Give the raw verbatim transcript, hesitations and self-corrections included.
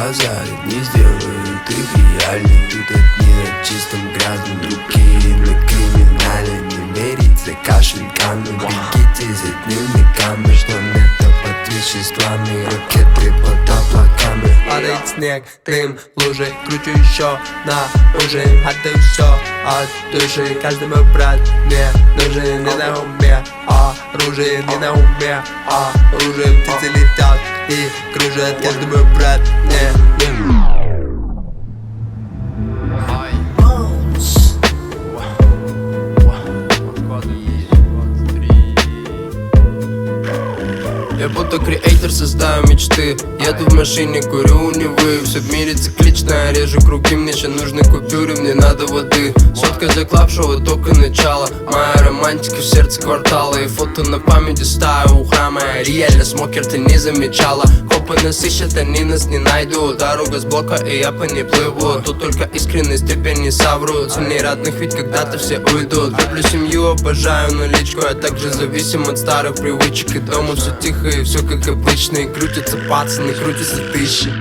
глаза не сделают их реальны. Тут одни на чистом грязном, другие на криминале. Не верится кошелькам, но бегите за дневниками, что это под веществами, ракеты под облаками. Падает снег, дым, лужи, кручу еще на ужин. Отдаю все от души, каждый мой брат мне нужен. Не на уме, а оружие, не на уме, а оружие. Птицы летят и кружат, каждый мой брат мне нужен. Я будто креатор, создаю мечты. Еду в машине, курю у Невы. Все в мире циклично, я режу круги. Мне еще нужны купюры, мне надо воды. Сотка заклавшего, только начало. Моя романтика в сердце квартала. И фото на памяти ставлю у храма. Реально смокер ты не замечала. Копы нас ищут, они нас не найдут. Дорога с блока, и я по ней плыву. Тут только искренность, теперь не совру. Цени родных, ведь когда-то все уйдут. Люблю семью, обожаю наличку. Я также зависим от старых привычек. И дома все тихо, и все как обычно. И крутятся пацаны, крутятся тысячи.